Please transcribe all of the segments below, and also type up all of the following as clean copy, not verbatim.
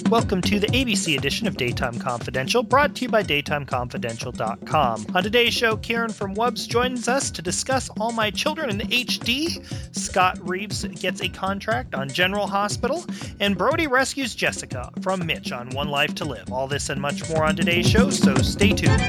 Welcome to the ABC edition of Daytime Confidential, brought to you by DaytimeConfidential.com. On today's show, Karen from Wubs joins us to discuss All My Children in HD. Scott Reeves gets a contract on General Hospital, and Brody rescues Jessica from Mitch on One Life to Live. All this and much more on today's show, so stay tuned.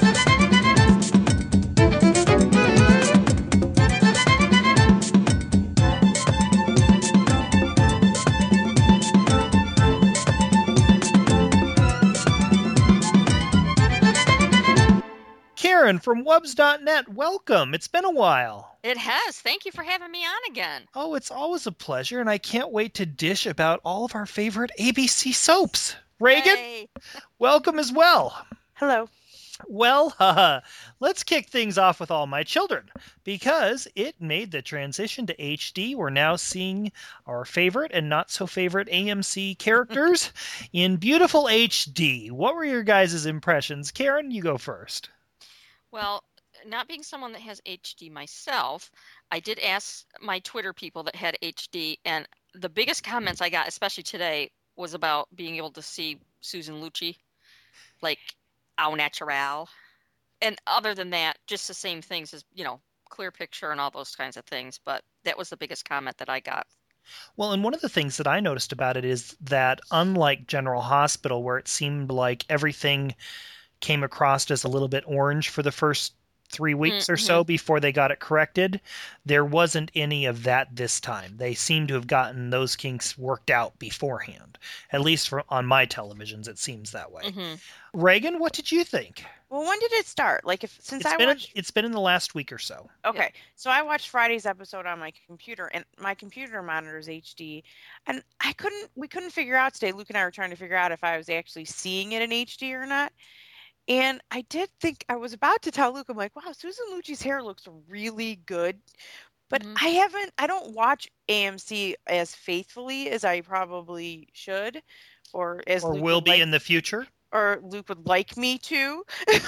Karen from Wubs.net, welcome. It's been a while. It has. Thank you for having me on again. Oh, it's always a pleasure, and I can't wait to dish about all of our favorite ABC soaps. Reagan, Hey. welcome as well. Hello. Well, let's kick things off with All My Children, because it made the transition to HD. We're now seeing our favorite and not so favorite AMC characters in beautiful HD. What were your guys' impressions? Karen, you go first. Well, not being someone that has HD myself, I did ask my Twitter people that had HD, and the biggest comments I got, especially today, was about being able to see Susan Lucci, like, au natural. And other than that, just the same things as, clear picture and all those kinds of things. But that was the biggest comment that I got. Well, and one of the things that I noticed about it is that unlike General Hospital, where it seemed like everything came across as a little bit orange for the first 3 weeks or so before they got it corrected, there wasn't any of that this time. They seem to have gotten those kinks worked out beforehand. At least on my televisions, it seems that way. Reagan, what did you think? Well, when did it start? It's been in the last week or so. Okay, yeah. So I watched Friday's episode on my computer, and my computer monitor is HD, and we couldn't figure out today. Luke and I were trying to figure out if I was actually seeing it in HD or not. And I did think, I was about to tell Luke, I'm like, wow, Susan Lucci's hair looks really good. But I don't watch AMC as faithfully as I probably should, or Luke will be in the future. Or Luke would like me to.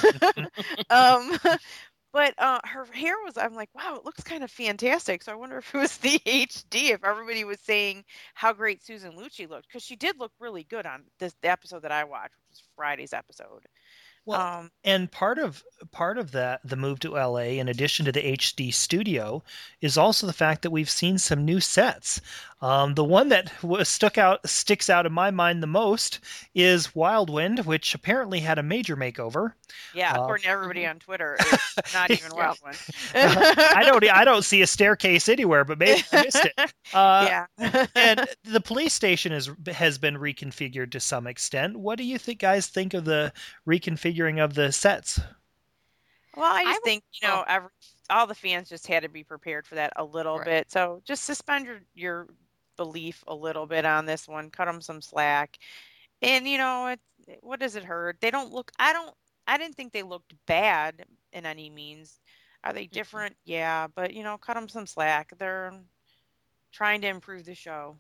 But her hair I'm like, wow, it looks kind of fantastic. So I wonder if it was the HD, if everybody was saying how great Susan Lucci looked. Because she did look really good on the episode that I watched, which was Friday's episode. Well, and part of that, the move to LA, in addition to the HD studio, is also the fact that we've seen some new sets. The one that sticks out in my mind the most is Wild Wind, which apparently had a major makeover. Yeah, according to everybody on Twitter, it's not even Wild Wind. I don't see a staircase anywhere, but maybe I missed it. Yeah. And the police station has been reconfigured to some extent. What do you guys think of the reconfiguring of the sets? Well, I think all the fans just had to be prepared for that a little bit. So just suspend your belief a little bit on this one. Cut them some slack. And what does it hurt? They don't look. I didn't think they looked bad in any means. Are they different? Yeah, but cut them some slack. They're trying to improve the show.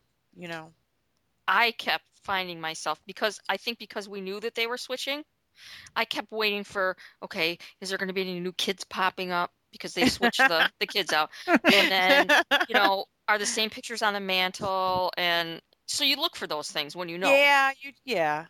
I kept finding myself, because we knew that they were switching, I kept waiting for, okay, is there going to be any new kids popping up? Because they switched the kids out. And then, are the same pictures on the mantle? And so you look for those things when you know. Yeah.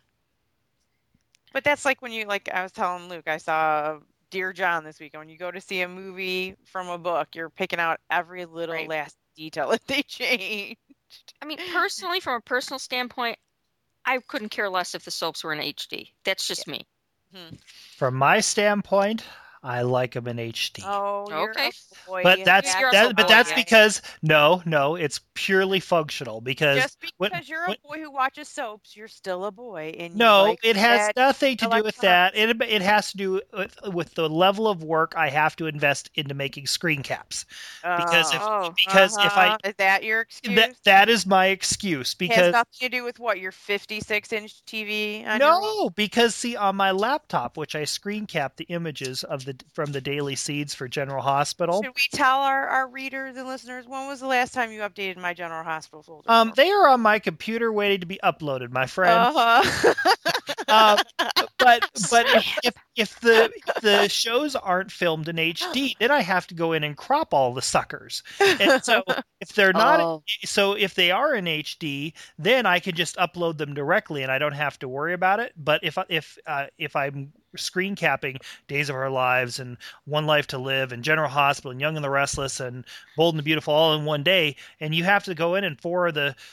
But that's like when I was telling Luke, I saw Dear John this weekend. When you go to see a movie from a book, you're picking out every little last detail that they changed. I mean, personally, from a personal standpoint, I couldn't care less if the soaps were in HD. That's just me. From my standpoint, I like them in HD. Oh, okay. But that's because no, it's purely functional. Because just because you're a boy who watches soaps, you're still a boy. And it has nothing to do with that. It has to do with the level of work I have to invest into making screen caps. Because if I is that your excuse? That is my excuse. Because it has nothing to do with what, your 56-inch TV. Because see, on my laptop, which I screen cap the images from the daily seeds for General Hospital. Should we tell our readers and listeners, when was the last time you updated my General Hospital folder? They are on my computer waiting to be uploaded, my friend. But if the shows aren't filmed in HD, then I have to go in and crop all the suckers. And so if they're not, so if they are in HD, then I can just upload them directly, and I don't have to worry about it. But if I'm screen capping Days of Our Lives and One Life to Live and General Hospital and Young and the Restless and Bold and the Beautiful all in one day, and you have to go in and four of the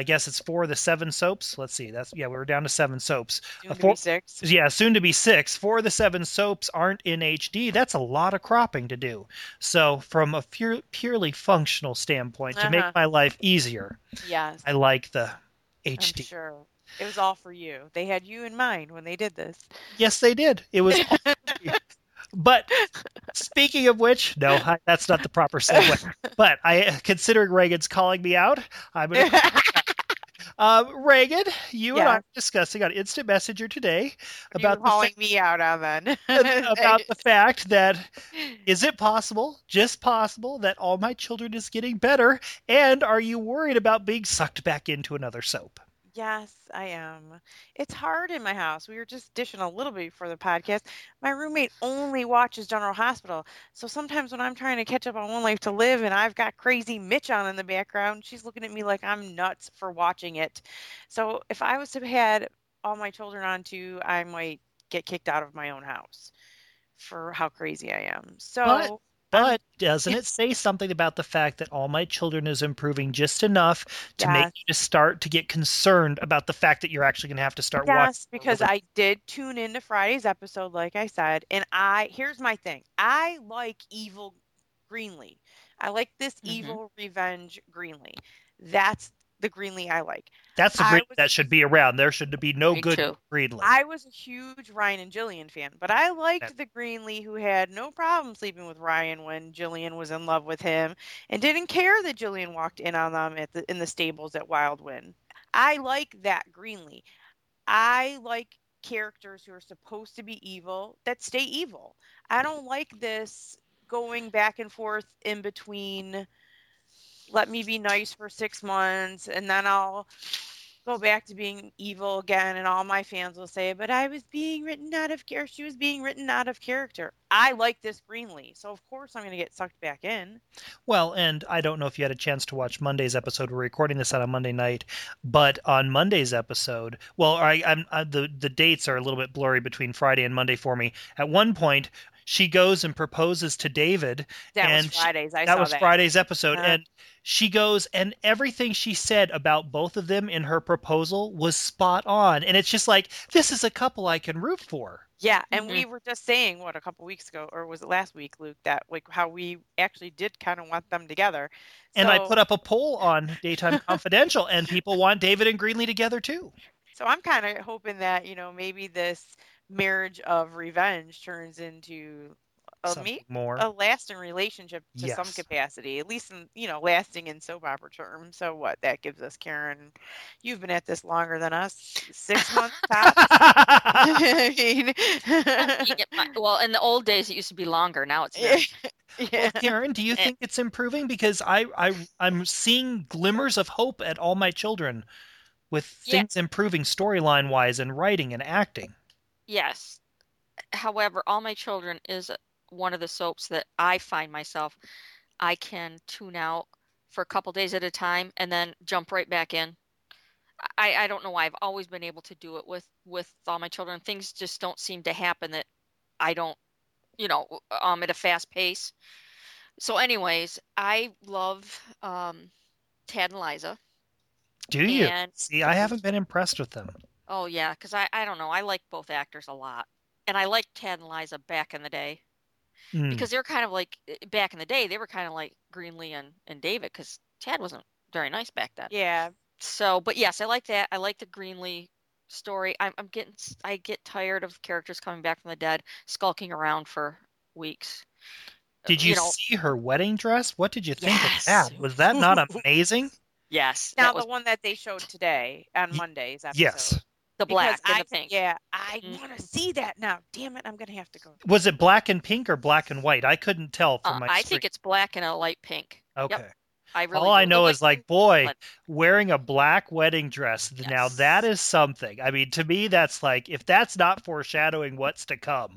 7 soaps. Let's see, we're down to 7 soaps. Soon to be 6. Yeah, soon to be 6. 4 of the 7 soaps aren't in HD. That's a lot of cropping to do. So from a purely functional standpoint, to make my life easier, yes, I like the HD. I'm sure. It was all for you. They had you in mind when they did this. Yes, they did. It was all for you. But speaking of which, no, that's not the proper segue. But considering Reagan's calling me out, I'm going to Reagan, you and I were discussing on Instant Messenger today about calling me out on that. about the fact that is it possible, just possible, that All My Children is getting better, and are you worried about being sucked back into another soap? Yes, I am. It's hard in my house. We were just dishing a little bit before the podcast. My roommate only watches General Hospital. So sometimes when I'm trying to catch up on One Life to Live and I've got crazy Mitch on in the background, she's looking at me like I'm nuts for watching it. So if I was to have had All My Children on too, I might get kicked out of my own house for how crazy I am. So But doesn't it say something about the fact that All My Children is improving just enough to make you to start to get concerned about the fact that you're actually going to have to start watching? Yes, because I did tune into Friday's episode, like I said, and here's my thing. I like evil Greenlee. I like this evil revenge Greenlee. That's the Greenlee I like. That's the Greenlee that should be around. There should be no good Greenlee. I was a huge Ryan and Jillian fan, but I liked the Greenlee who had no problem sleeping with Ryan when Jillian was in love with him and didn't care that Jillian walked in on them in the stables at Wildwind. I like that Greenlee. I like characters who are supposed to be evil that stay evil. I don't like this going back and forth in between. Let me be nice for 6 months and then I'll go back to being evil again, and all my fans will say, but I was being written out of character. She was being written out of character. I like this Greenlee, so of course I'm going to get sucked back in. Well, and I don't know if you had a chance to watch Monday's episode. We're recording this on a Monday night, but on Monday's episode, the dates are a little bit blurry between Friday and Monday for me. At one point, she goes and proposes to David. That was Friday's. That was Friday's episode. And she goes, and everything she said about both of them in her proposal was spot on. And it's just like, this is a couple I can root for. Yeah, and we were just saying, a couple weeks ago, or was it last week, Luke, that like how we actually did kind of want them together. And I put up a poll on Daytime Confidential, and people want David and Greenlee together too. So I'm kind of hoping that, maybe this marriage of revenge turns into a lasting relationship to some capacity, at least in, lasting in soap opera terms. So what that gives us, Karen, you've been at this longer than us, 6 months tops. I mean, well, in the old days it used to be longer. Now it's Well, Karen, do you think it's improving? Because I'm seeing glimmers of hope at All My Children with things improving storyline wise and writing and acting. Yes. However, All My Children is one of the soaps that I find myself, I can tune out for a couple days at a time and then jump right back in. I don't know why. I've always been able to do it with All My Children. Things just don't seem to happen that I don't, at a fast pace. So anyways, I love Tad and Liza. Do you? See, I haven't been impressed with them. Oh, yeah, because I don't know. I like both actors a lot. And I liked Tad and Liza back in the day. Because they were kind of like, back in the day, they were kind of like Greenlee and David, because Tad wasn't very nice back then. Yeah. So, but yes, I like that. I like the Greenlee story. I get tired of characters coming back from the dead, skulking around for weeks. Did you see her wedding dress? What did you think of that? Was that not amazing? Yes. Now the one that they showed today on Monday's episode. Yes. The black and the pink. Yeah, I want to see that now. Damn it, I'm going to have to go. Was it black and pink or black and white? I couldn't tell from my I think it's black and a light pink. Okay. Yep. All I know is wearing a black wedding dress. Yes. Now that is something. I mean, to me, that's like, if that's not foreshadowing what's to come.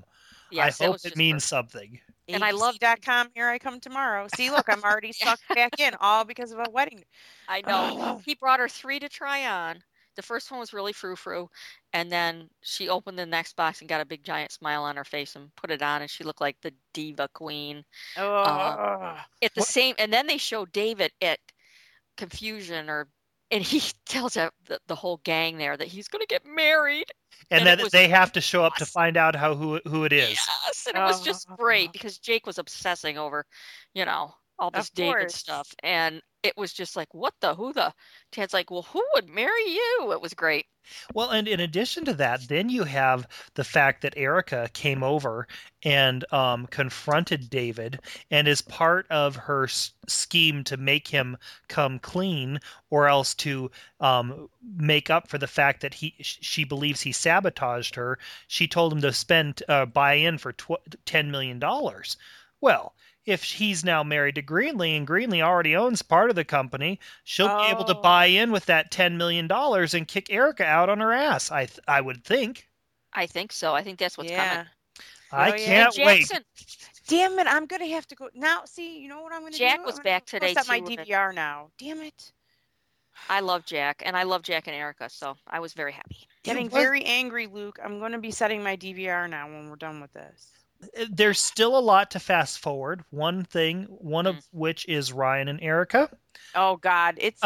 Yes, I it hope was it just means perfect. something. And I loved- ABC.com, here I come tomorrow. See, look, I'm already sucked back in, all because of a wedding. I know. Oh, He brought her 3 to try on. The first one was really frou-frou, and then she opened the next box and got a big giant smile on her face and put it on, and she looked like the diva queen. oh. At the What? same, and then they show David at Confusion, and he tells the whole gang there that he's going to get married, And and it then was they have to show up to awesome. find out who it is. Yes, and it was just great because Jake was obsessing over, all this Of David course. stuff, and it was just like, what the, who the? Ted's like, well, who would marry you? It was great. Well, and in addition to that, then you have the fact that Erica came over and confronted David, and as part of her scheme to make him come clean, or else to make up for the fact that she believes he sabotaged her, she told him to buy in for $10 million. Well, if he's now married to Greenlee and Greenlee already owns part of the company, she'll be able to buy in with that $10 million and kick Erica out on her ass, I would think. I think so. I think that's what's coming. I Oh, yeah. can't wait. Jackson, Damn it, I'm going to have to go. Now, see, you know what I'm going to do? Jack was I'm back gonna today, set my too, and- DVR now. Damn it. I love Jack, and I love Jack and Erica, so I was very happy. Getting very angry, Luke. I'm going to be setting my DVR now when we're done with this. There's still a lot to fast forward. One of which is Ryan and Erica. Oh, God. It's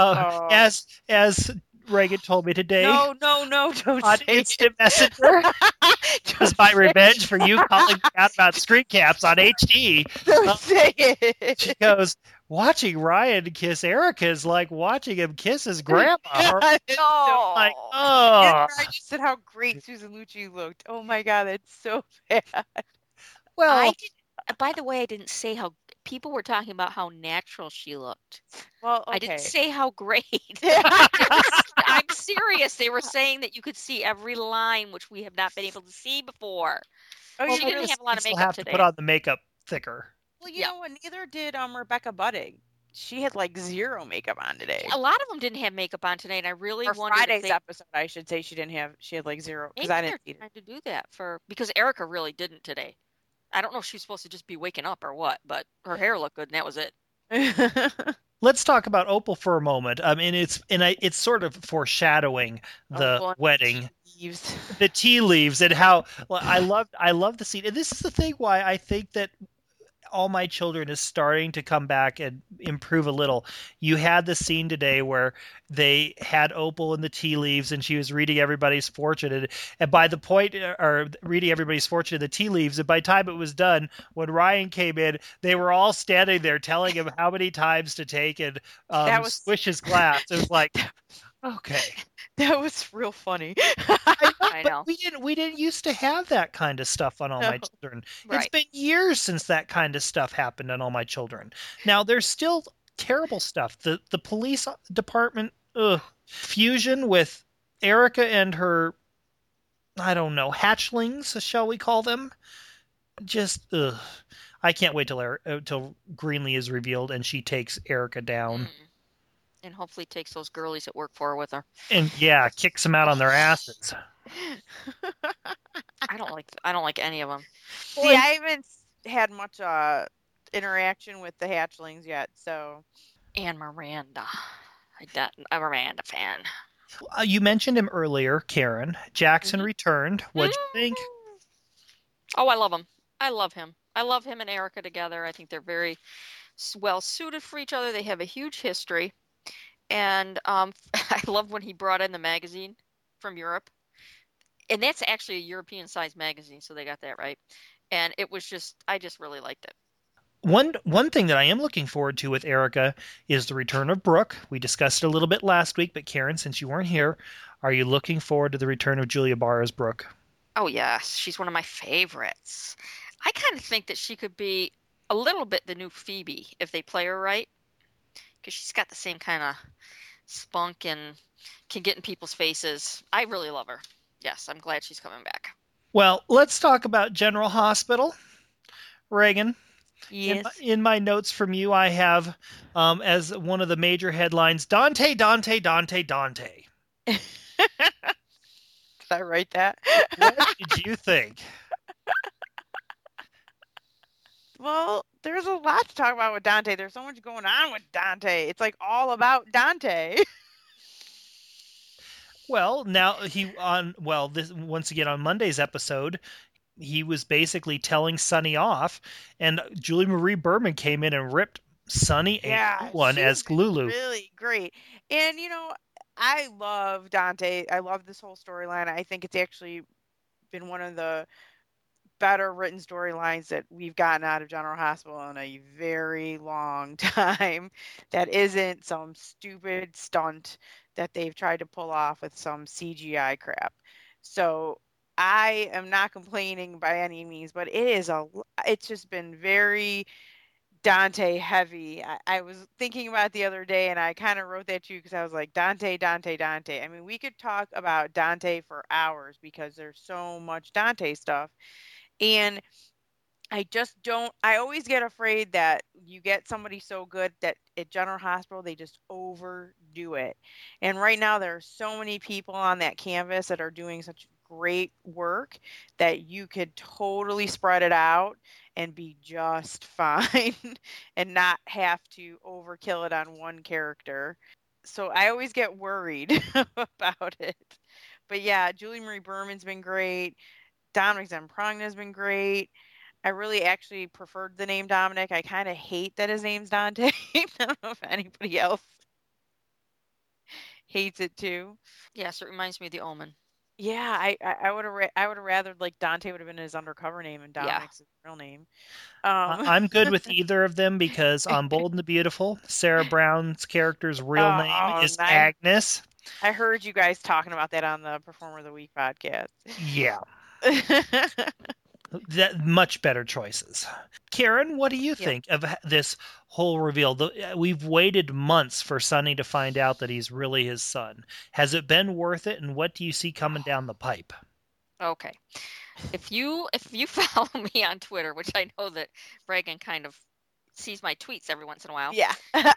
as Reagan told me today. No, don't on say Instant Messenger. It was my revenge for you calling me out about screen caps on HD. Don't say it. She goes, watching Ryan kiss Erica is like watching him kiss his grandma. Oh, Like, I just said how great Susan Lucci looked. Oh my God, that's so bad. Well, by the way, I didn't say how people were talking about how natural she looked. Well, okay. I didn't say how great. I'm serious. They were saying that you could see every line, which we have not been able to see before. Oh, she didn't have a lot of makeup have today. to put on the makeup thicker. Well, you know what? Neither did Rebecca Budig. She had like zero makeup on today. A lot of them didn't have makeup on today, and I really wondered Friday's episode, I should say, she had like zero because I didn't see it. Trying to do that because Erica really didn't today. I don't know if she's supposed to just be waking up or what, but her hair looked good, and that was it. Let's talk about Opal for a moment. I mean, it's sort of foreshadowing the wedding, the tea leaves, and how I love the scene. And this is the thing why I think that All My Children is starting to come back and improve a little. You had the scene today where they had Opal in the tea leaves and she was reading everybody's fortune. And by the point, or reading everybody's fortune in the tea leaves, and by the time it was done, when Ryan came in, they were all standing there telling him how many times to take and swish his glass. It was like, okay. That was real funny. I know. But we didn't used to have that kind of stuff on All My Children. Right. It's been years since that kind of stuff happened on All My Children. Now there's still terrible stuff. The police department fusion with Erica and her, I don't know, hatchlings, shall we call them? Just I can't wait till Greenlee is revealed and she takes Erica down. And hopefully takes those girlies that work for her with her. And yeah, kicks them out on their asses. I don't like any of them. See, I haven't had much interaction with the hatchlings yet, so. And Miranda. I'm a Miranda fan. You mentioned him earlier, Karen. Jackson returned. What'd you think? Oh, I love him. I love him. I love him and Erica together. I think they're very well suited for each other. They have a huge history. And I love when he brought in the magazine from Europe. And that's actually a European-sized magazine, so they got that right. And it was I just really liked it. One thing that I am looking forward to with Erica is the return of Brooke. We discussed it a little bit last week, but Karen, since you weren't here, are you looking forward to the return of Julia Barr as Brooke? Oh, yes. She's one of my favorites. I kind of think that she could be a little bit the new Phoebe if they play her right. Because she's got the same kind of spunk and can get in people's faces. I really love her. Yes, I'm glad she's coming back. Well, let's talk about General Hospital. Reagan. Yes. In my notes from you, I have as one of the major headlines, Dante, Dante, Dante, Dante. Did I write that? What did you think? Well, there's a lot to talk about with Dante. There's so much going on with Dante. It's like all about Dante. Well, now this once again on Monday's episode, he was basically telling Sonny off, and Julie Marie Berman came in and ripped Sonny a Yeah, one she's as been Lulu. really great. And I love Dante. I love this whole storyline. I think it's actually been one of the better written storylines that we've gotten out of General Hospital in a very long time. That isn't some stupid stunt that they've tried to pull off with some CGI crap. So I am not complaining by any means, but it's just been very Dante heavy. I was thinking about it the other day and I kind of wrote that too because I was like, Dante, Dante, Dante. I mean, we could talk about Dante for hours because there's so much Dante stuff. And I just don't, I always get afraid that you get somebody so good that at General Hospital, they just overdo it. And right now, there are so many people on that canvas that are doing such great work that you could totally spread it out and be just fine and not have to overkill it on one character. So I always get worried about it. But yeah, Julie Marie Berman's been great. Dominic Zamprogna has been great. I really actually preferred the name Dominic. I kind of hate that his name's Dante. I don't know if anybody else hates it too. Yes, it reminds me of The Omen. Yeah, I would have I would have rather like Dante would have been his undercover name and Yeah. Dominic's his real name. I'm good with either of them because on Bold and the Beautiful, Sarah Brown's character's real name is Agnes. I heard you guys talking about that on the Performer of the Week podcast. Yeah. That much better choices. Karen, what do you think of this whole reveal? We've waited months for Sonny to find out that he's really his son. Has it been worth it, and what do you see coming down the pipe? Okay. If you follow me on Twitter, which I know that Reagan kind of sees my tweets every once in a while. Yeah.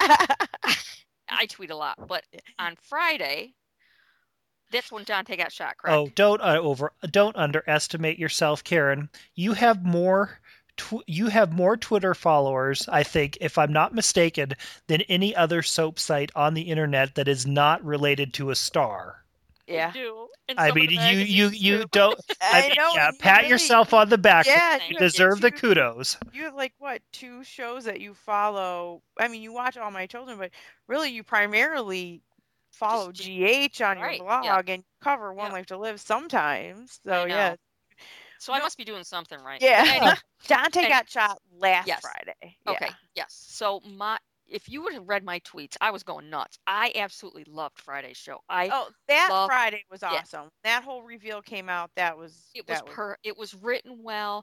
I tweet a lot, but on Friday, that's when Dante got shot, correct? Oh, don't underestimate yourself, Karen. You have more Twitter followers, I think, if I'm not mistaken, than any other soap site on the internet that is not related to a star. Yeah. I do. I mean, you don't. I know. Yeah, pat really, yourself on the back. Yeah, you deserve the kudos. You have like what 2 shows that you follow? I mean, you watch All My Children, but really, you primarily follow GH on your blog and cover One Life to Live sometimes. So yeah. So I must be doing something right. Yeah. Anyway, Dante got shot last Friday. Okay. Yes. So if you would have read my tweets, I was going nuts. I absolutely loved Friday's show. Friday was awesome. Yeah. That whole reveal came out. It was written well.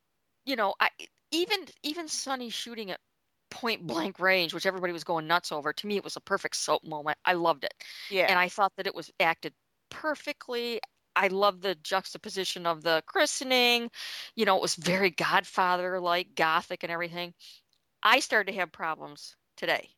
Even Sonny shooting at point blank range, which everybody was going nuts over. To me, it was a perfect soap moment. I loved it. Yeah. And I thought that it was acted perfectly. I love the juxtaposition of the christening. It was very Godfather-like, gothic and everything. I started to have problems today.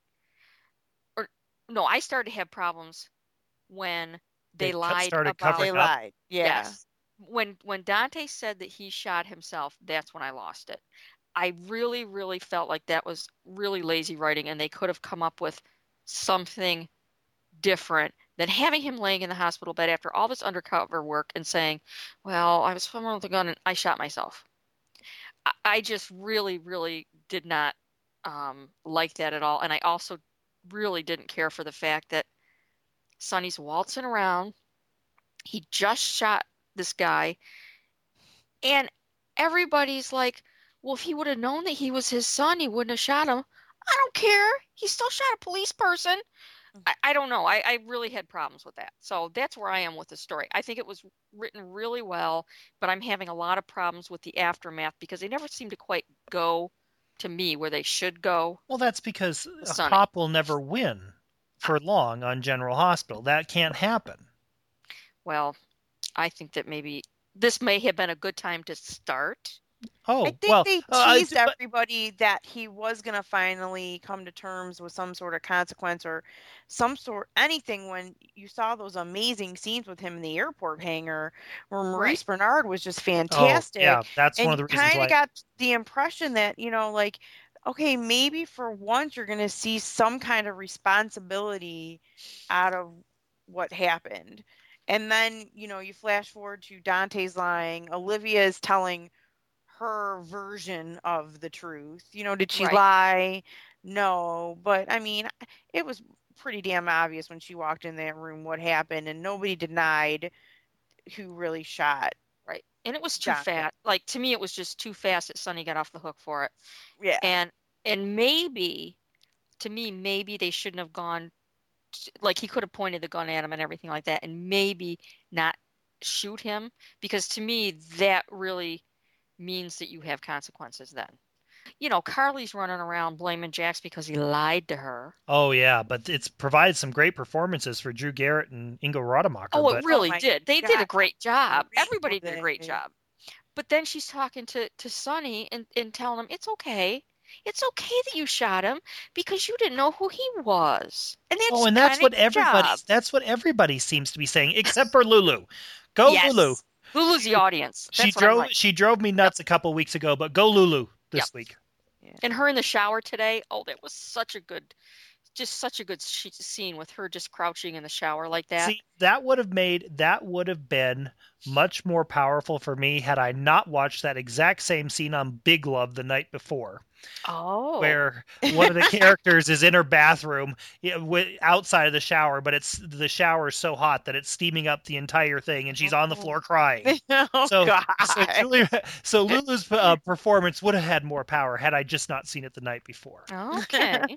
I started to have problems when they lied about. They lied. Yeah. Yes. When Dante said that he shot himself, that's when I lost it. I really, really felt like that was really lazy writing, and they could have come up with something different than having him laying in the hospital bed after all this undercover work and saying, well, I was filming with a gun and I shot myself. I just really, really did not like that at all. And I also really didn't care for the fact that Sonny's waltzing around. He just shot this guy. And everybody's like, well, if he would have known that he was his son, he wouldn't have shot him. I don't care. He still shot a police person. I don't know. I really had problems with that. So that's where I am with the story. I think it was written really well, but I'm having a lot of problems with the aftermath because they never seem to quite go to me where they should go. Well, that's because a cop will never win for long on General Hospital. That can't happen. Well, I think that maybe this may have been a good time to start I Oh, think well, they teased everybody that he was going to finally come to terms with some sort of consequence or anything when you saw those amazing scenes with him in the airport hangar where Maurice Bernard was just oh, fantastic. yeah, that's And one of you the reasons kind of why. got the impression that, like, okay, maybe for once you're going to see some kind of responsibility out of what happened. And then, you flash forward to Dante's lying. Olivia is telling her version of the truth. Did she Right. lie? No, but I mean, it was pretty damn obvious when she walked in that room what happened, and nobody denied who really shot Right. And it was too Dante. fast. Like to me, it was just too fast that Sonny got off the hook for it. Yeah. And maybe to me, maybe they shouldn't have gone like he could have pointed the gun at him and everything like that, and maybe not shoot him because to me that really means that you have consequences then. Carly's running around blaming Jax because he lied to her. Oh yeah, but it's provided some great performances for Drew Garrett and Ingo Rademacher. Oh, it But Oh really my did. They did God, a great job. great were Everybody did a great they? job. But then she's talking to Sonny and telling him it's okay. It's okay that you shot him because you didn't know who he was. And oh, that's and kind of your job. that's what everybody seems to be saying, except for Lulu. Go Lulu. Yes. Lulu's the audience. She That's what I'm drove like. she drove me Yep. nuts a couple weeks ago, but go Lulu Yep. this week. Yeah. And her in the shower today. Oh, that was just such a good scene with her just crouching in the shower like that. See, that would have been much more powerful for me had I not watched that exact same scene on Big Love the night before. Oh. Where one of the characters is in her bathroom outside of the shower, but the shower is so hot that it's steaming up the entire thing, and she's on the floor crying. Oh So, God. so Lulu's performance would have had more power had I just not seen it the night before. Okay.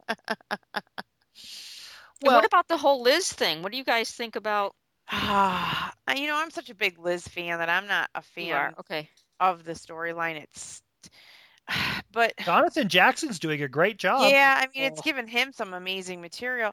Well, what about the whole Liz thing? What do you guys think about? I'm such a big Liz fan that I'm not a You are fan okay. of the storyline. But Jonathan Jackson's doing a great job. yeah, I mean, it's given him some amazing material.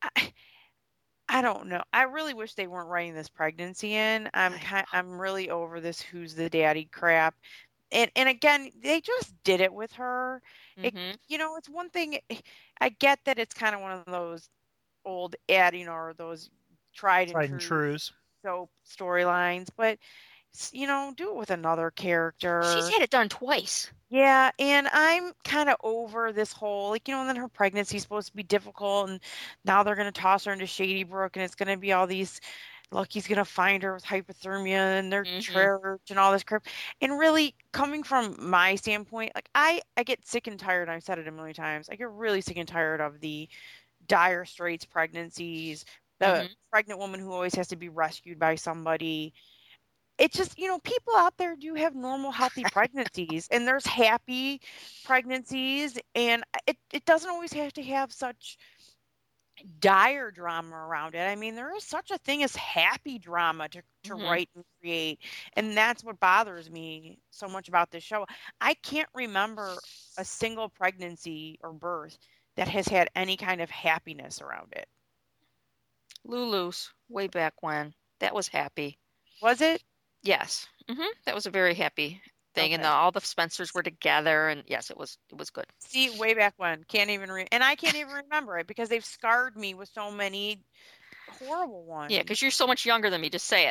I don't know. I really wish they weren't writing this pregnancy in. I'm really over this who's the daddy crap. And again, they just did it with her. Mm-hmm. It's one thing. I get that it's kind of one of those old or those tried and true soap storylines, but do it with another character. She's had it done twice. Yeah, and I'm kind of over this whole, and then her pregnancy is supposed to be difficult, and now they're going to toss her into Shady Brook, and it's going to be all these, Lucky's going to find her with hypothermia and their church and all this crap. And really, coming from my standpoint, like I get sick and tired, I've said it a million times, I get really sick and tired of the dire straits pregnancies, the pregnant woman who always has to be rescued by somebody. It's just, people out there do have normal, healthy pregnancies, and there's happy pregnancies, and it doesn't always have to have such dire drama around it. I mean, there is such a thing as happy drama to write and create, and that's what bothers me so much about this show. I can't remember a single pregnancy or birth that has had any kind of happiness around it. Lulu's way back when. That was happy. Was it? Yes. That was a very happy thing, and all the Spencers were together, and yes, it was good. See, way back when, and I can't even remember it because they've scarred me with so many horrible ones. Yeah, because you're so much younger than me. Just say it.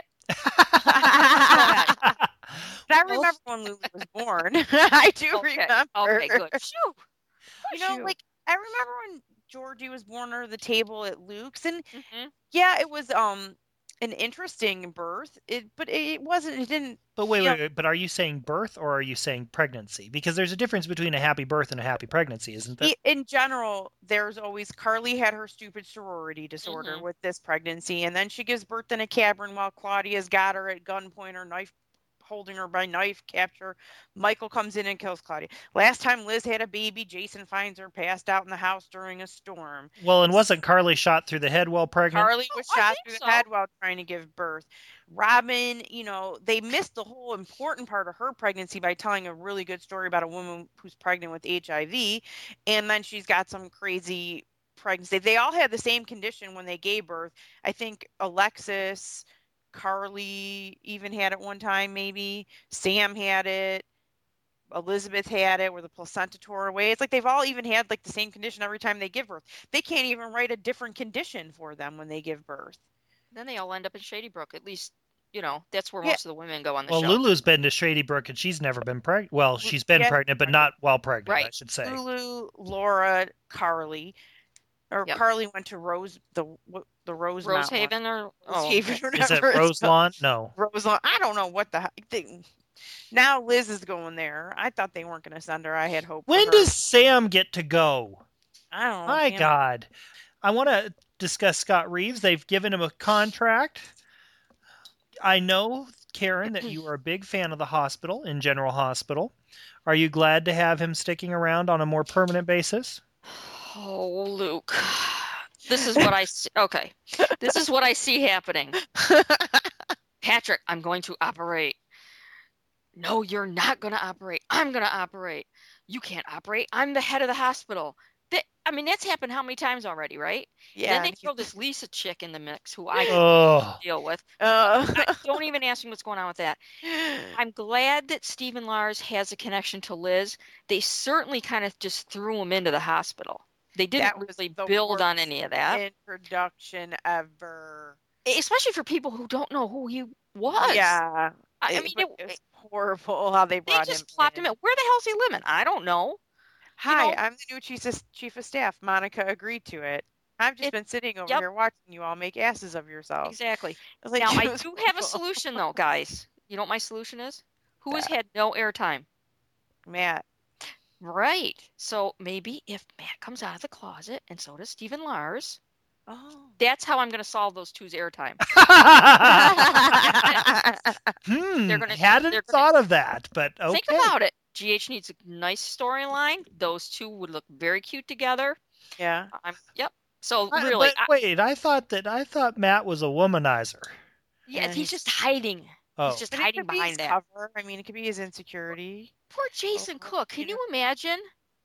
But I remember when Lulu was born. I do remember. Okay, good. Phew. Like I remember when Georgie was born under the table at Luke's, and yeah, it was an interesting birth. But it wasn't. It didn't. But wait. But are you saying birth or are you saying pregnancy? Because there's a difference between a happy birth and a happy pregnancy, isn't there? In general, there's always Carly had her stupid sorority disorder with this pregnancy, and then she gives birth in a cavern while Claudia's got her at gunpoint or holding her by knife capture. Michael comes in and kills Claudia. Last time Liz had a baby, Jason finds her passed out in the house during a storm. Well, and wasn't Carly shot through the head while pregnant? Carly was shot through the head while trying to give birth. Robin, they missed the whole important part of her pregnancy by telling a really good story about a woman who's pregnant with HIV, and then she's got some crazy pregnancy. They all had the same condition when they gave birth. I think Alexis, Carly even had it one time, maybe Sam had it. Elizabeth had it, where the placenta tore away. It's like they've all even had like the same condition every time they give birth. They can't even write a different condition for them when they give birth. Then they all end up in Shady Brook. At least, that's where Yeah. most of the women go on the Well, show. Lulu's been to Shady Brook and she's never been pregnant. Well, she's been pregnant, but not while pregnant, Right. I should say. Lulu, Laura, Carly. Or Yep. Carly went to the Rosemount Rosehaven or Rosehaven, is it Roselawn? No. Roselawn. I don't know what the heck. Now Liz is going there. I thought they weren't going to send her. I had hope. When does Sam get to go? I don't know. My God. I want to discuss Scott Reeves. They've given him a contract. I know, Karen, that you are a big fan of the hospital, in General Hospital. Are you glad to have him sticking around on a more permanent basis? Oh, Luke. This is what I see. Okay. This is what I see happening. Patrick, I'm going to operate. No, you're not going to operate. I'm going to operate. You can't operate. I'm the head of the hospital. That's happened how many times already, right? Yeah. Then they throw this Lisa chick in the mix who I can't deal with. Don't even ask me what's going on with that. I'm glad that Stephen Lars has a connection to Liz. They certainly kind of just threw him into the hospital. They didn't really build on any of that. Introduction ever. Especially for people who don't know who he was. Yeah. It was horrible how they brought him. They just plopped him in. Where the hell's he living? I don't know. Hi, I'm the new chief of staff. Monica agreed to it. I've just been sitting over here watching you all make asses of yourselves. Exactly. Now, I do have a solution, though, guys. You know what my solution is? Who has had no airtime? Matt. Right. So maybe if Matt comes out of the closet, and so does Stephen Lars, that's how I'm going to solve those two's airtime. Hadn't thought of that, but okay. Think about it. GH needs a nice storyline. Those two would look very cute together. Yeah. Yep. So really, wait. I thought Matt was a womanizer. Yeah, he's just hiding. Oh. He's just hiding behind that. Cover. I mean, it could be his insecurity. Poor Jason Cook. Can you imagine?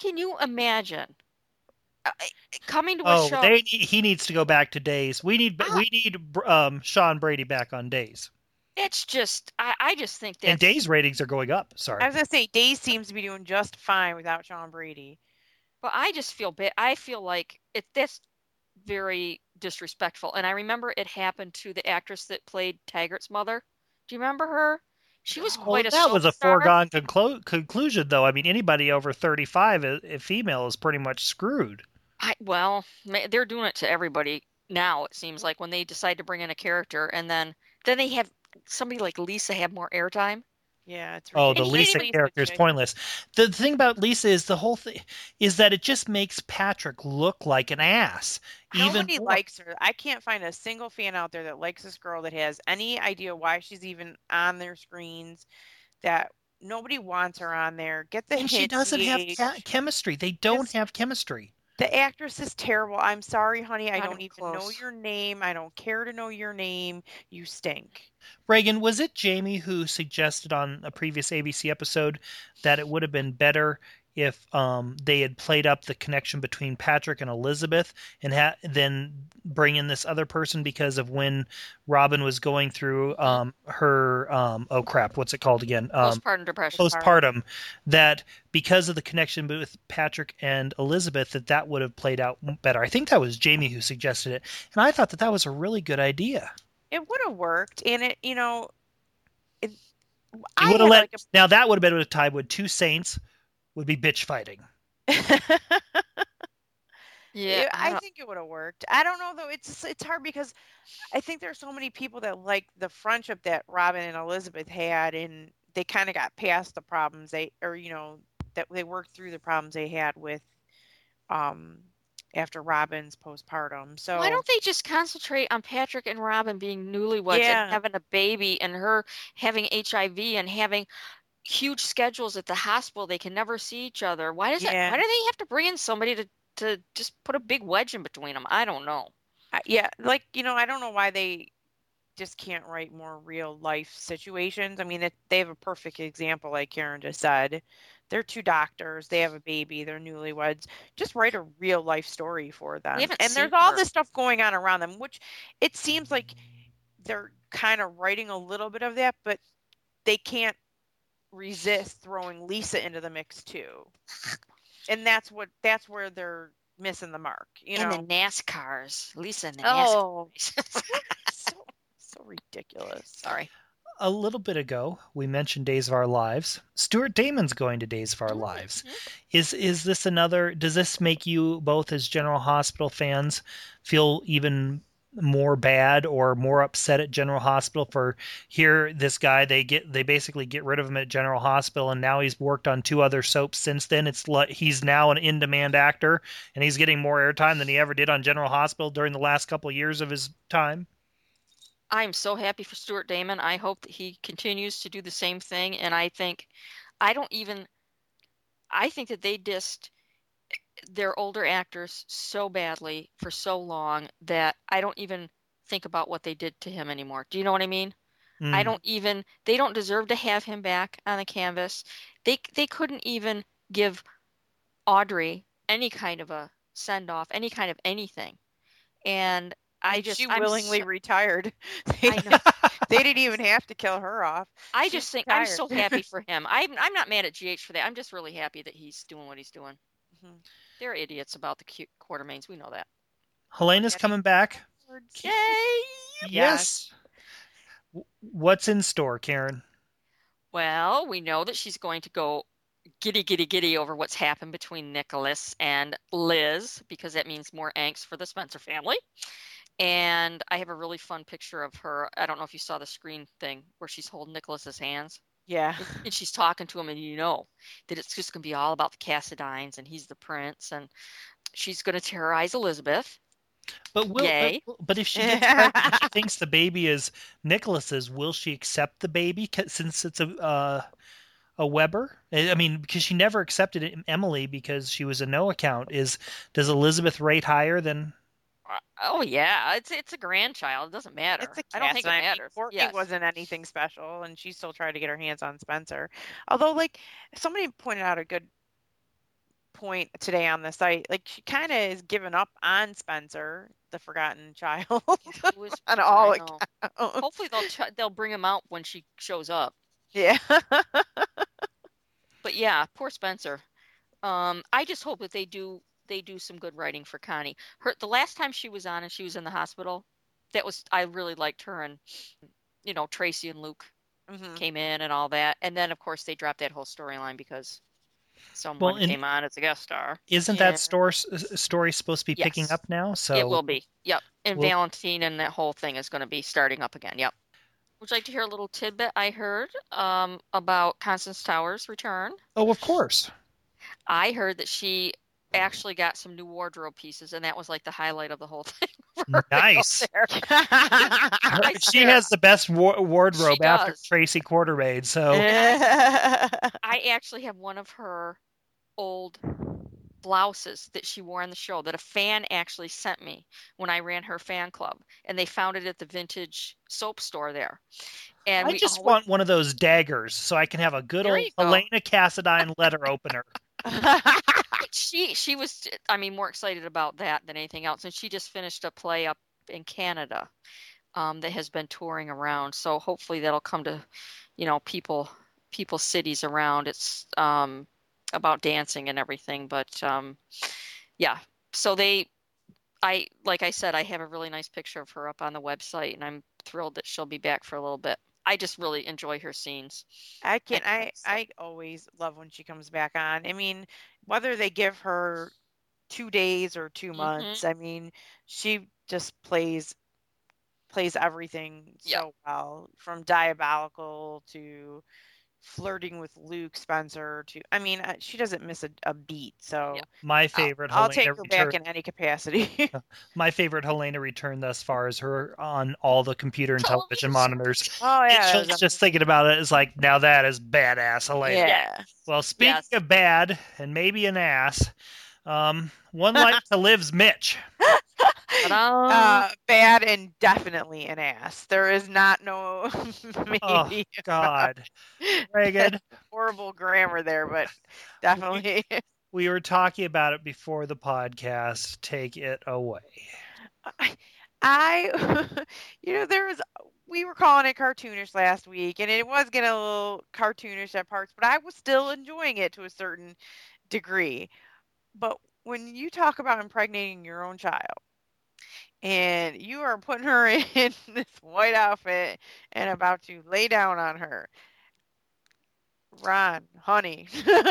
Coming to a show? He needs to go back to Days. We need Sean Brady back on Days. It's just, I just think that. And Days ratings are going up. Sorry. I was going to say, Days seems to be doing just fine without Sean Brady. But I just feel bad. I feel like that's very disrespectful. And I remember it happened to the actress that played Taggart's mother. Do you remember her? She was quite a That was a foregone conclusion, though. I mean, anybody over 35, a female, is pretty much screwed. They're doing it to everybody now, it seems like, when they decide to bring in a character. And then they have somebody like Lisa have more airtime. Yeah, it's ridiculous. The Lisa character is pointless. The thing about Lisa is the whole thing is that it just makes Patrick look like an ass. Nobody likes her. I can't find a single fan out there that likes this girl that has any idea why she's even on their screens. That nobody wants her on there. And she doesn't have chemistry. They don't have chemistry. The actress is terrible. I'm sorry, honey. I don't even know your name. I don't care to know your name. You stink. Reagan, was it Jamie who suggested on a previous ABC episode that it would have been better if they had played up the connection between Patrick and Elizabeth and then bring in this other person because of when Robin was going through her what's it called again? Postpartum depression. Postpartum. That because of the connection with Patrick and Elizabeth, that would have played out better. I think that was Jamie who suggested it, and I thought that was a really good idea. It would have worked, and it would have now that would have been a time when two saints would be bitch fighting. Yeah, I think it would have worked. I don't know though. It's hard because I think there's so many people that like the friendship that Robin and Elizabeth had, and they kind of got past the problems that they worked through the problems they had with after Robin's postpartum. So why don't they just concentrate on Patrick and Robin being newlyweds and having a baby, and her having HIV and having huge schedules at the hospital? They can never see each other. Why do they have to bring in somebody to just put a big wedge in between them? I don't know. I don't know why they just can't write more real life situations. I mean, they have a perfect example, like Karen just said. They're two doctors. They have a baby. They're newlyweds. Just write a real life story for them. And there's all this stuff going on around them, which it seems like they're kind of writing a little bit of that, but they can't resist throwing Lisa into the mix too. And that's where they're missing the mark, you know. And the NASCARs. Lisa and the Oh, NASCARs. so ridiculous. Sorry. A little bit ago, we mentioned Days of Our Lives. Stuart Damon's going to Days of Our Lives. Is this another? Does this make you both as General Hospital fans feel even more bad or more upset at General Hospital for here this guy they basically get rid of him at General Hospital and now he's worked on 2 other soaps since then. It's like he's now an in-demand actor and he's getting more airtime than he ever did on General Hospital during the last couple of years of his time. I'm so happy for Stuart Damon. I hope that he continues to do the same thing. And I think that they dissed their older actors so badly for so long that I don't even think about what they did to him anymore. Do you know what I mean? They don't deserve to have him back on the canvas. They couldn't even give Audrey any kind of a send off, any kind of anything. And she willingly retired. They didn't even have to kill her off. I just think I'm so happy for him. I'm not mad at GH for that. I'm just really happy that he's doing what he's doing. Mm-hmm. They're idiots about the Quartermaines. We know that. Helena's coming back. Yay! Yes. What's in store, Karen? Well, we know that she's going to go giddy over what's happened between Nicholas and Liz, because that means more angst for the Spencer family. And I have a really fun picture of her. I don't know if you saw the screen thing where she's holding Nicholas's hands. Yeah. And she's talking to him, and you know that it's just going to be all about the Cassadines, and he's the prince, and she's going to terrorize Elizabeth. But if she gets pregnant and she thinks the baby is Nicholas's, will she accept the baby since it's a Weber? I mean, because she never accepted Emily because she was a no account. Does Elizabeth rate higher than? Oh yeah, it's a grandchild. It doesn't matter. I don't think it matters. Courtney wasn't anything special, and she still tried to get her hands on Spencer. Although, like, somebody pointed out a good point today on the site, like she kind of is giving up on Spencer, the forgotten child. On all accounts. Hopefully they'll bring him out when she shows up. Yeah. But yeah, poor Spencer. I just hope that they do some good writing for Connie. The last time she was on and she was in the hospital, I really liked her, and Tracy and Luke came in and all that, and then of course they dropped that whole storyline because someone came on as a guest star. Isn't that story supposed to be picking up now? So it will be. Yep. And Valentine and that whole thing is going to be starting up again. Yep. Would you like to hear a little tidbit I heard about Constance Towers' return? Oh, of course. I heard that she actually got some new wardrobe pieces, and that was like the highlight of the whole thing. Nice. She has the best wardrobe after Tracy Quartermaine. So I actually have one of her old blouses that she wore on the show that a fan actually sent me when I ran her fan club, and they found it at the vintage soap store there. And I just want one of those daggers so I can have a good old Helena Cassadine letter opener. She was, more excited about that than anything else. And she just finished a play up in Canada that has been touring around. So hopefully that'll come to, people's cities around. It's about dancing and everything. But yeah, so like I said, I have a really nice picture of her up on the website, and I'm thrilled that she'll be back for a little bit. I just really enjoy her scenes. I always love when she comes back on. I mean, whether they give her 2 days or 2 months, I mean, she just plays everything so well, from Diabolical to flirting with Luke, Spencer to, she doesn't miss a beat. So my favorite, I'll take her back in any capacity. My favorite Helena return thus far is her on all the computer and television monitors. Oh yeah, just thinking about it is like, now that is badass Helena. Yeah. Well, speaking of bad and maybe an ass, One Life to Live's Mitch. Bad and definitely an ass. There is no maybe. Oh, God. Reagan. Horrible grammar there, but definitely. We were talking about it before the podcast. Take it away. I there was we were calling it cartoonish last week, and it was getting a little cartoonish at parts, but I was still enjoying it to a certain degree. But when you talk about impregnating your own child, and you are putting her in this white outfit and about to lay down on her, Ron, honey,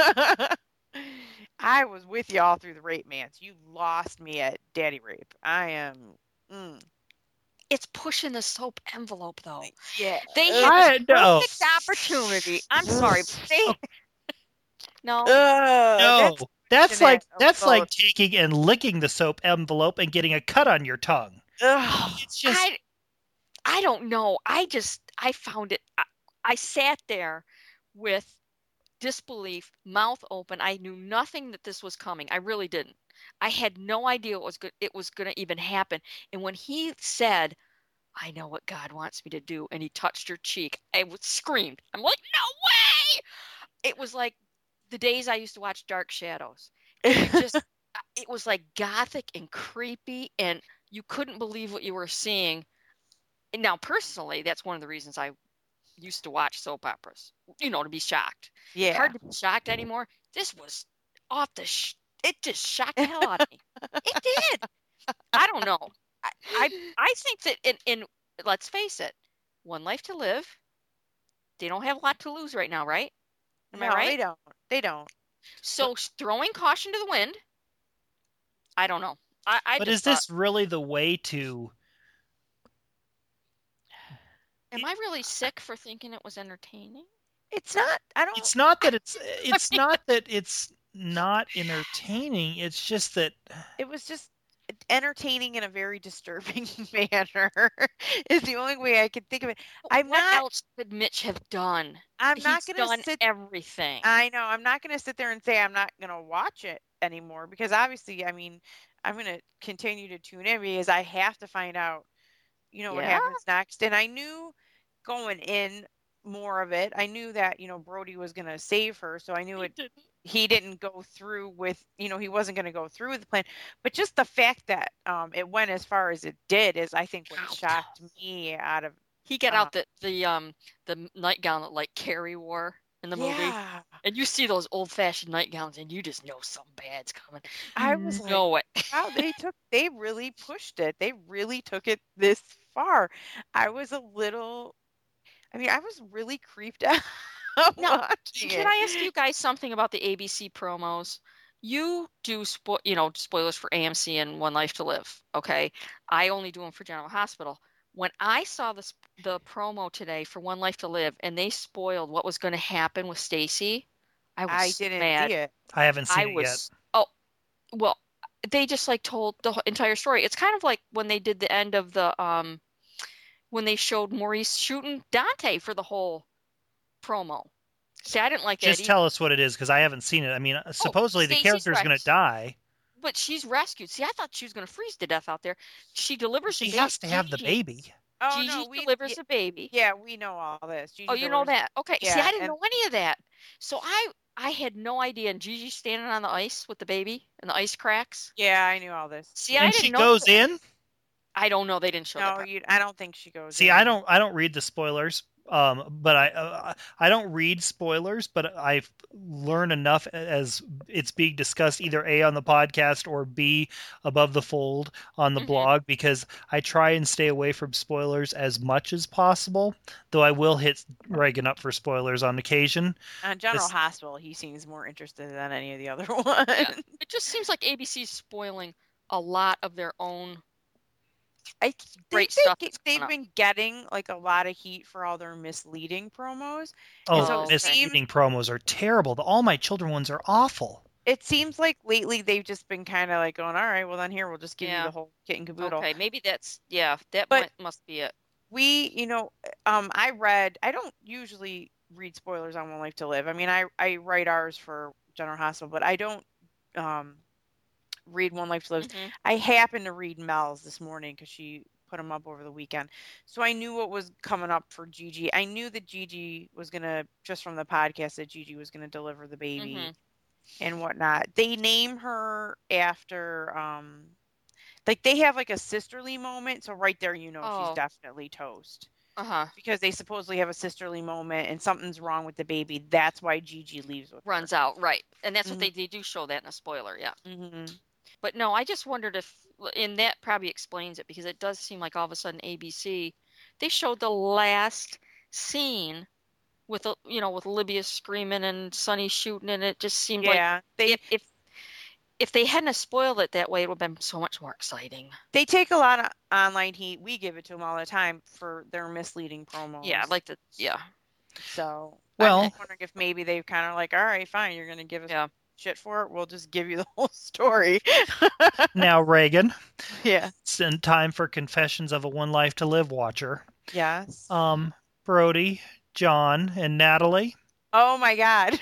I was with you all through the rape mance. You lost me at daddy rape. I am. It's pushing the soap envelope, though. Yeah. They had the no. perfect opportunity. I'm sorry, but they no. No, that's Jeanette, like taking and licking the soap envelope and getting a cut on your tongue. It's just I don't know. I found it. I sat there with disbelief, mouth open. I knew nothing that this was coming. I really didn't. I had no idea it was going to even happen. And when he said, "I know what God wants me to do," and he touched her cheek, I screamed. I'm like, "No way!" It was like the days I used to watch Dark Shadows. It was like gothic and creepy, and you couldn't believe what you were seeing. And now, personally, that's one of the reasons I used to watch soap operas, to be shocked. Yeah. Hard to be shocked anymore. This was off the it just shocked the hell out of me. It did. I don't know. I think that in let's face it, One Life to Live, they don't have a lot to lose right now, right? Am I right? They don't. So throwing caution to the wind, I don't know. But is this really the way to... Am I really sick for thinking it was entertaining? It's not. It's not that it's not that it's not entertaining. It's just that it was just entertaining in a very disturbing manner. Is the only way I could think of it. What else could Mitch have done? I'm not going to sit everything. I know. I'm not going to sit there and say I'm not going to watch it anymore, because obviously, I mean, I'm going to continue to tune in because I have to find out, what happens next. And I knew going in more of it. I knew that, Brody was going to save her, so I knew he didn't go through with, he wasn't going to go through with the plan. But just the fact that it went as far as it did is, I think, what shocked me out of. He got out the nightgown that like Carrie wore in the movie, and you see those old-fashioned nightgowns, and you just know something bad's coming. I was like, wow, they really pushed it. They really took it this far. I was really creeped out. Now, can I ask you guys something about the ABC promos? You do spoilers for AMC and One Life to Live, okay? I only do them for General Hospital. When I saw the promo today for One Life to Live, and they spoiled what was going to happen with Stacy, I didn't mad. See it. I haven't seen it yet. Oh, well, they just told the entire story. It's kind of like when they did the end of the when they showed Maurice shooting Dante for the whole promo. See, I didn't like that. Just tell us what it is, because I haven't seen it. I mean, supposedly the character is going to die. But she's rescued. See, I thought she was going to freeze to death out there. She delivers the baby. She has to have the baby. Oh, Gigi delivers the baby. Yeah, we know all this. Gigi you know that? Okay. Yeah, see, I didn't know any of that. So I had no idea. And Gigi's standing on the ice with the baby and the ice cracks. Yeah, I knew all this. See, and she goes in? I don't know. They didn't show that. No, I don't think she goes in. See, I don't read the spoilers. But I don't read spoilers, but I've learned enough as it's being discussed either A, on the podcast, or B, above the fold on the blog, because I try and stay away from spoilers as much as possible, though I will hit Reagan up for spoilers on occasion. On General Hospital, he seems more interested than any of the other ones. Yeah. It just seems like ABC's spoiling a lot of their own they've been getting a lot of heat for all their misleading promos. Oh, misleading promos are terrible. The All My Children ones are awful. It seems like lately they've just been kind of going, all right, well then here, we'll just give you the whole kit and caboodle. Okay, maybe must be it. I don't usually read spoilers on One Life to Live. I mean, I write ours for General Hospital, but I don't read One Life to Live. I happened to read Mel's this morning because she put them up over the weekend. So I knew what was coming up for Gigi. I knew that Gigi was going to, just from the podcast, that Gigi was going to deliver the baby and whatnot. They name her after, they have a sisterly moment. So right there, she's definitely toast. because they supposedly have a sisterly moment and something's wrong with the baby. That's why Gigi leaves with Runs her. out, right. And that's what they do show that in a spoiler, yeah. Mm-hmm. But no, I just wondered if, and that probably explains it, because it does seem like all of a sudden ABC, they showed the last scene with with Libya screaming and Sonny shooting, and it just seemed like if they hadn't spoiled it that way, it would have been so much more exciting. They take a lot of online heat. We give it to them all the time for their misleading promos. Yeah, So, well, I'm wondering if maybe they've kind of like, all right, fine, you're going to give us shit for it. We'll just give you the whole story. Now, Reagan. Yeah. It's in time for Confessions of a One Life to Live watcher. Yes. Brody, John, and Natalie. Oh my God.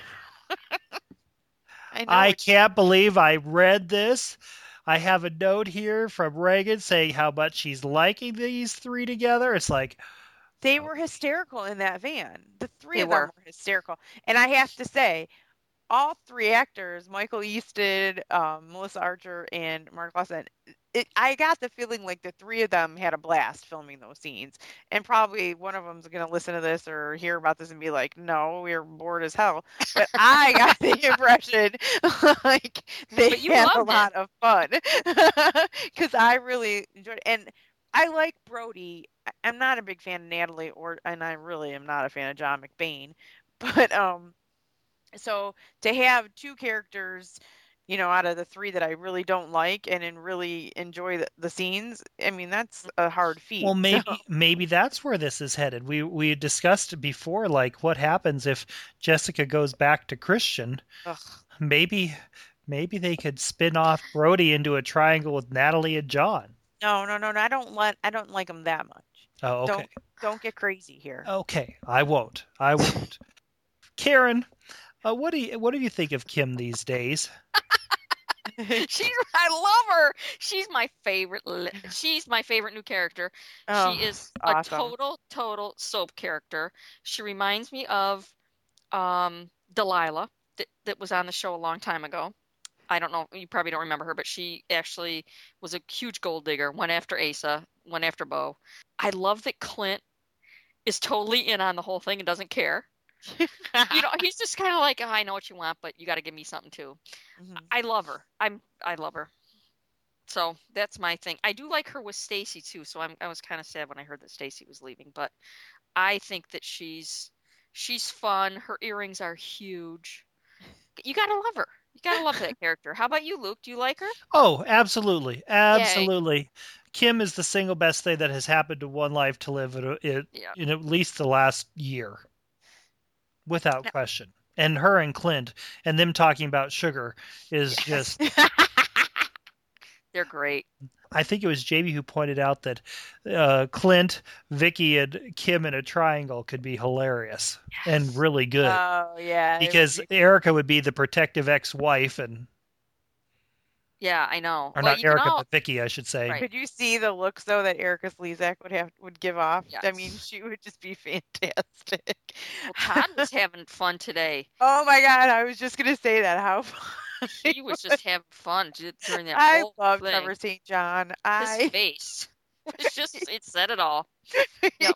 I can't believe I read this. I have a note here from Reagan saying how much she's liking these three together. It's like they were hysterical in that van. The three of them were hysterical. And I have to say, all three actors, Michael Easton, Melissa Archer, and Mark Lawson, I got the feeling like the three of them had a blast filming those scenes. And probably one of them's going to listen to this or hear about this and be like, no, we're bored as hell. But I got the impression like they had a lot of fun. Because I really enjoyed it. And I like Brody. I'm not a big fan of Natalie, and I really am not a fan of John McBain. But so to have two characters, out of the three that I really don't like and really enjoy the scenes, I mean, that's a hard feat. Well, maybe that's where this is headed. We discussed before, like, what happens if Jessica goes back to Christian. Ugh. Maybe they could spin off Brody into a triangle with Natalie and John. No. I don't like them that much. Oh, okay. Don't get crazy here. Okay, I won't. Karen, what do you think of Kim these days? I love her. She's my favorite. She's my favorite new character. Oh, she is awesome. a total soap character. She reminds me of Delilah that was on the show a long time ago. I don't know. You probably don't remember her, but she actually was a huge gold digger. Went after Asa, went after Bo. I love that Clint is totally in on the whole thing and doesn't care. He's just kind of like, oh, I know what you want, but you got to give me something too. Mm-hmm. I love her. I love her. So that's my thing. I do like her with Stacy too. So I was kind of sad when I heard that Stacy was leaving, but I think that she's fun. Her earrings are huge. You gotta love her. You gotta love that character. How about you, Luke? Do you like her? Oh, absolutely. Yay. Kim is the single best thing that has happened to One Life to Live in at least the last year. Without question. And her and Clint and them talking about sugar is just... They're great. I think it was JB who pointed out that Clint, Vicky, and Kim in a triangle could be hilarious and really good. Oh, yeah. Because Erica would be the protective ex-wife and... Yeah, I know. Or not Erica, but Vicky, I should say. Right. Could you see the looks, though, that Erica Slezak would give off? Yes. I mean, she would just be fantastic. Well, Todd was having fun today. Oh, my God. I was just going to say that. How fun. He was just having fun during that whole thing. I love Trevor St. John. His face. It said it all. Yep.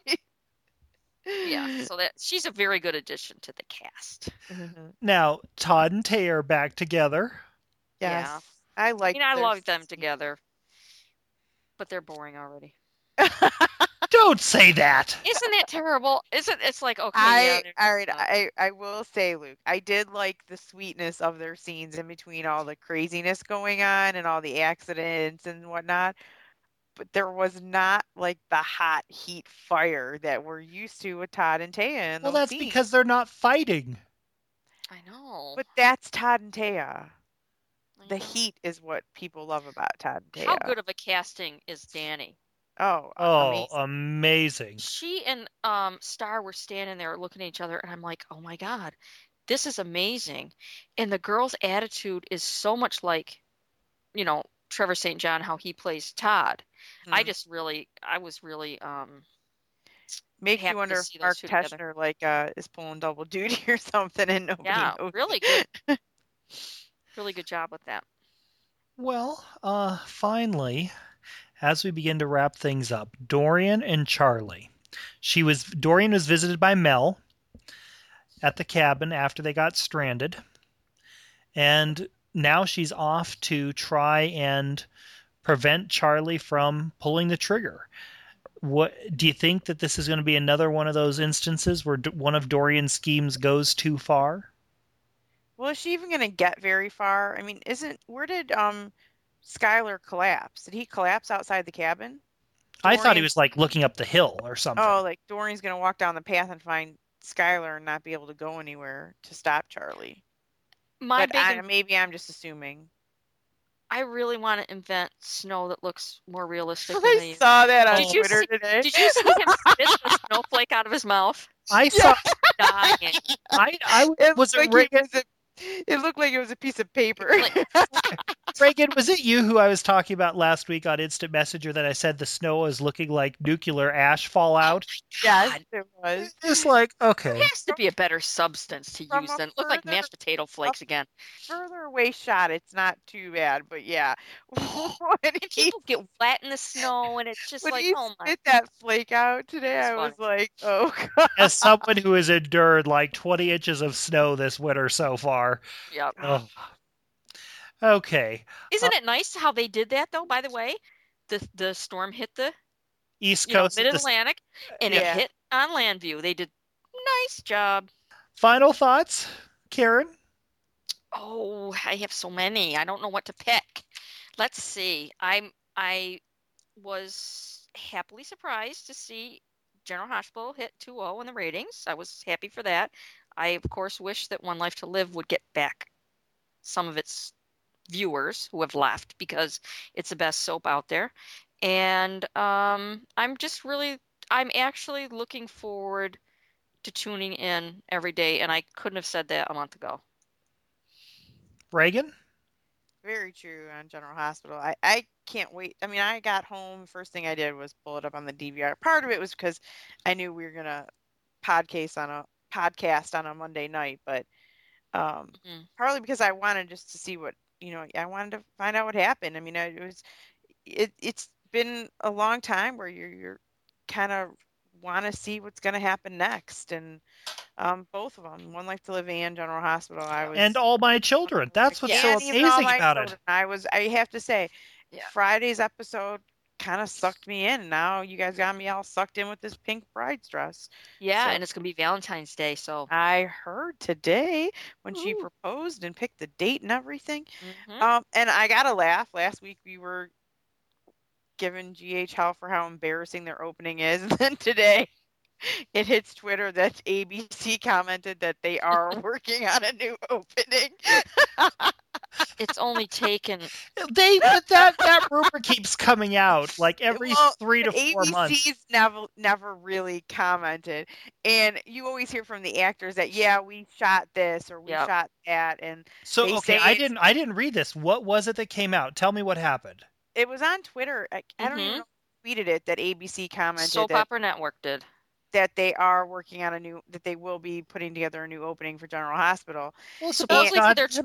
Yeah, so she's a very good addition to the cast. Mm-hmm. Now, Todd and Tay are back together. Yes. Yeah. I love them together, but they're boring already. Don't say that. Isn't that terrible? It's like, okay. All right. I will say, Luke, I did like the sweetness of their scenes in between all the craziness going on and all the accidents and whatnot. But there was not like the hot heat fire that we're used to with Todd and Taya. Well, that's because they're not fighting. I know. But that's Todd and Taya. The heat is what people love about Todd and Taya. How good of a casting is Danny? Oh, amazing. She and Star were standing there looking at each other, and I'm like, oh my God, this is amazing. And the girl's attitude is so much like, Trevor St. John, how he plays Todd. Mm-hmm. I was really makes you wonder if Mark Teschner is pulling double duty or something, and nobody knows. Really good. Really good job with that. Well, finally, as we begin to wrap things up, Dorian and Charlie. Dorian was visited by Mel at the cabin after they got stranded. And now she's off to try and prevent Charlie from pulling the trigger. What do you think that this is going to be another one of those instances where one of Dorian's schemes goes too far? Well, is she even going to get very far? I mean, where did Skylar collapse? Did he collapse outside the cabin? I thought he was like looking up the hill or something. Oh, like Dorian's going to walk down the path and find Skylar and not be able to go anywhere to stop Charlie. Maybe I'm just assuming. I really want to invent snow that looks more realistic. I saw that on Twitter today. Did you see him spit a snowflake out of his mouth? I saw. Dying. It looked like it was a piece of paper. Reagan, was it you who I was talking about last week on Instant Messenger that I said the snow was looking like nuclear ash fallout? Yes, it was. It's like, okay. There has to be a better substance to use than look like mashed potato flakes again. Further away shot, it's not too bad, but yeah. People get wet in the snow, and it's just like, oh my. Spit that flake out today, I was like, oh god. As someone who has endured like 20 inches of snow this winter so far. Yep. Oh. Okay. Isn't it nice how they did that, though, by the way? The storm hit the East Coast. Mid-Atlantic, and it hit on Landview. They did nice job. Final thoughts, Karen? Oh, I have so many. I don't know what to pick. Let's see. I was happily surprised to see General Hospital hit 2.0 in the ratings. I was happy for that. I, of course, wish that One Life to Live would get back some of its viewers who have left because it's the best soap out there. And I'm actually looking forward to tuning in every day, and I couldn't have said that a month ago. Reagan? Very true on General Hospital. I can't wait. I mean, I got home, first thing I did was pull it up on the DVR. Part of it was because I knew we were going to podcast on a Monday night, but partly because I wanted just to see what, I wanted to find out what happened. I mean, it's been a long time where you're kind of want to see what's going to happen next. And both of them, One Life to Live and General Hospital, and All My Children. That's what's so amazing about it. I have to say, Friday's episode kind of sucked me in. Now you guys got me all sucked in with this pink bride's dress. Yeah, and it's gonna be Valentine's Day, so I heard today when she proposed and picked the date and everything. And I gotta laugh. Last week we were giving GH hell for how embarrassing their opening is, and then today it hits Twitter that ABC commented that they are working on a new opening. It's only taken. That rumor keeps coming out like every 3 to 4 months. ABC's never really commented, and you always hear from the actors that we shot this or we shot that, and so I didn't read this. What was it that came out? Tell me what happened. It was on Twitter. I don't even know who tweeted it that ABC commented. Soap Opera Network did. That they are working on that they will be putting together a new opening for General Hospital. Well, supposedly for their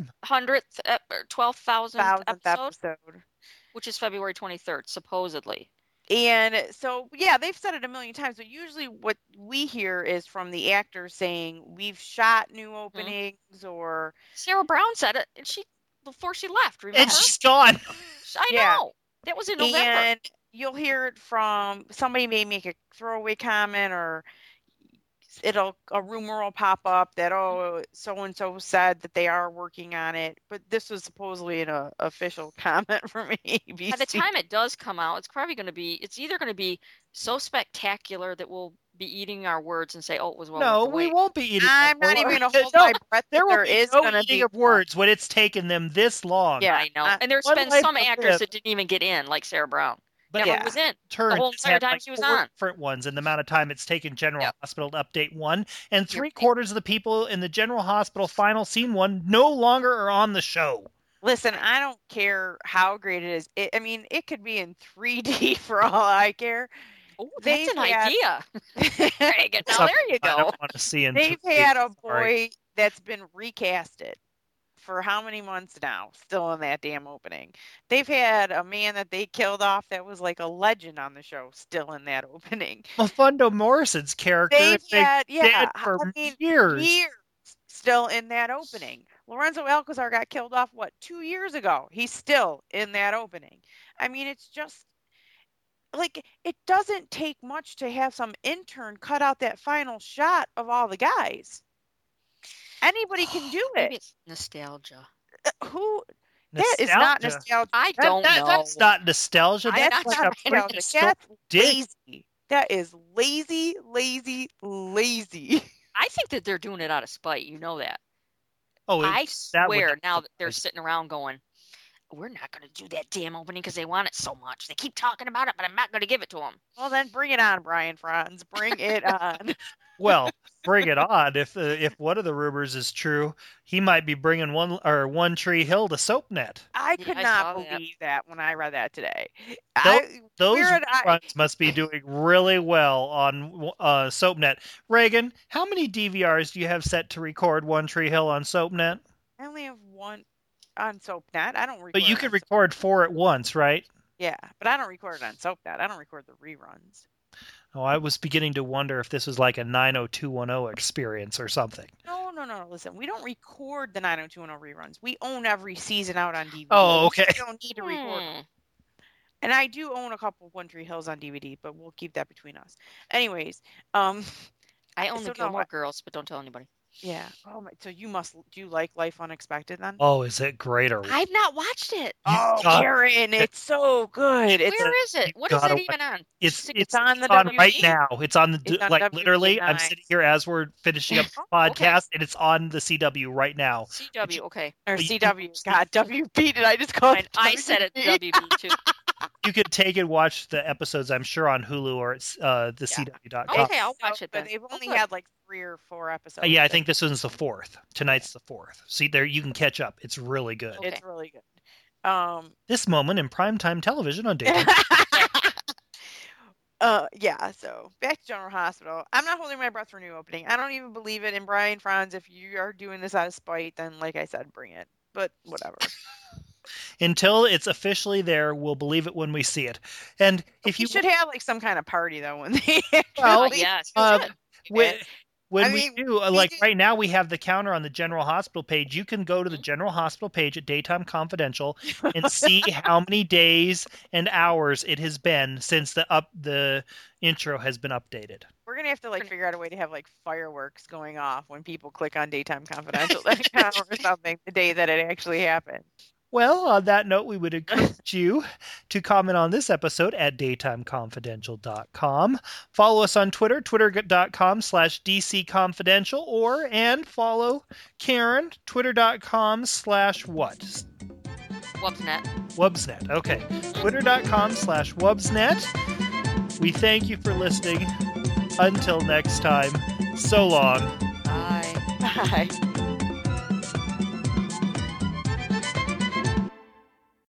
12,000th episode, which is February 23rd, supposedly. And so, they've said it a million times, but usually what we hear is from the actors saying we've shot new openings or. Sarah Brown said it, and before she left, remember? And she's gone. I know. That was in November. And you'll hear it from somebody may make a throwaway comment or a rumor will pop up that so-and-so said that they are working on it, but this was supposedly an official comment from ABC. By the time it does come out, it's either going to be so spectacular that we'll be eating our words and say, it was well No, worth the wait. We won't be eating. I'm not even going to hold my breath. There is going to be of words when it's taken them this long. Yeah, I know. And there's been some actors that didn't even get in, like Sarah Brown. But never was in the whole entire time she was on. Different ones in the amount of time it's taken General Hospital to update one, and 3/4 of the people in the General Hospital final scene one no longer are on the show. Listen, I don't care how great it is. It could be in 3D for all I care. Oh, that's an idea. Now there you go. I don't want to see in They've 3D. had a boy that's been recasted for how many months now, still in that damn opening. They've had a man that they killed off that was like a legend on the show, still in that opening. Mofundo Morrison's character They've had, dead for years. Still in that opening. Lorenzo Alcazar got killed off, 2 years ago? He's still in that opening. I mean, it's just like, it doesn't take much to have some intern cut out that final shot of all the guys. Anybody can do it. Maybe it's nostalgia. That is not nostalgia. I don't know. That's not nostalgia. That's like that's lazy. That is lazy, lazy, lazy. I think that they're doing it out of spite. You know that. Oh, I swear now that they're sitting around going, we're not going to do that damn opening because they want it so much. They keep talking about it, but I'm not going to give it to them. Well, then bring it on, Brian Franz. Bring it on. Well, bring it on. If one of the rumors is true, he might be bringing One Tree Hill to SoapNet. I could not believe that when I read that today. Those runs must be doing really well on SoapNet. Reagan, how many DVRs do you have set to record One Tree Hill on SoapNet? I only have one on SoapNet. I don't record. But you can record 4 at once, right? Yeah, but I don't record it on SoapNet. I don't record the reruns. Oh, I was beginning to wonder if this was like a 90210 experience or something. No. Listen, we don't record the 90210 reruns. We own every season out on DVD. Oh, okay. We don't need to record them. And I do own a couple of One Tree Hills on DVD, but we'll keep that between us. Anyways, I own the Gilmore Girls, but don't tell anybody. Yeah. Oh my. So do you like Life Unexpected then? Oh, is it great? I've not watched it. Oh, Karen, it's so good. Where is it? What is it even on? It's on the on right now. It's on literally. I'm sitting here as we're finishing up the podcast, and it's on the CW right now. CW, okay. Or CW. God, WB. Did I just call it? I said it WB too. You could take and watch the episodes, I'm sure, on Hulu or it's the CW.com. Okay, I'll watch it then. But they've only had like 3 or 4 episodes. Yeah, I think this one's the 4th. Tonight's the 4th. See, there you can catch up. It's really good. Okay. It's really good. This moment in primetime television on daytime. Yeah, so back to General Hospital. I'm not holding my breath for new opening. I don't even believe it. And Brian Franz, if you are doing this out of spite, then like I said, bring it. But whatever. Until it's officially there, we'll believe it when we see it. And if you should have like some kind of party though when they yes, when we do, right now we have the counter on the General Hospital page. You can go to the General Hospital page at Daytime Confidential and see how many days and hours it has been since the intro has been updated. We're gonna have to figure out a way to have fireworks going off when people click on Daytime Confidential.com or something the day that it actually happened. Well, on that note, we would encourage you to comment on this episode at daytimeconfidential.com. Follow us on Twitter, twitter.com/DCConfidential, and follow Karen, twitter.com/what? Wubsnet. Wubsnet, okay. Twitter.com/Wubsnet. We thank you for listening. Until next time, so long. Bye. Bye.